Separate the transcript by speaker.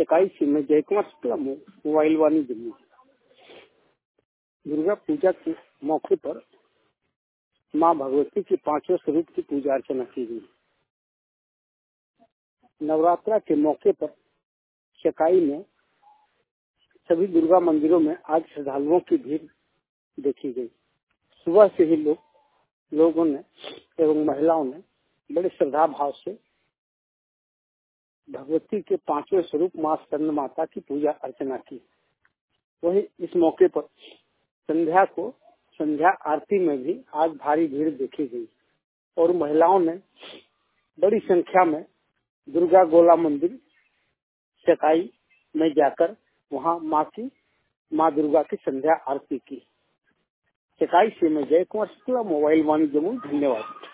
Speaker 1: चकाई से मैं जय कुमार शुक्ला मोबाइल वाणी जम्मू। दुर्गा पूजा के मौके पर माँ भगवती के 5वें स्वरूप की पूजा अर्चना की गई। नवरात्रा के मौके पर चकाई में सभी दुर्गा मंदिरों में आज श्रद्धालुओं की भीड़ देखी गई। सुबह से ही लोगों ने एवं महिलाओं ने बड़े श्रद्धा भाव से भगवती के 5वें स्वरूप माँ स्कंद माता की पूजा अर्चना की। वहीं इस मौके पर संध्या आरती में भी आज भारी भीड़ देखी गई और महिलाओं ने बड़ी संख्या में दुर्गा गोला मंदिर चकाई में जाकर वहां माँ दुर्गा की संध्या आरती की। चकाई से मैं जय कुमार शुक्ला मोबाइल वाणी जम्मू। धन्यवाद।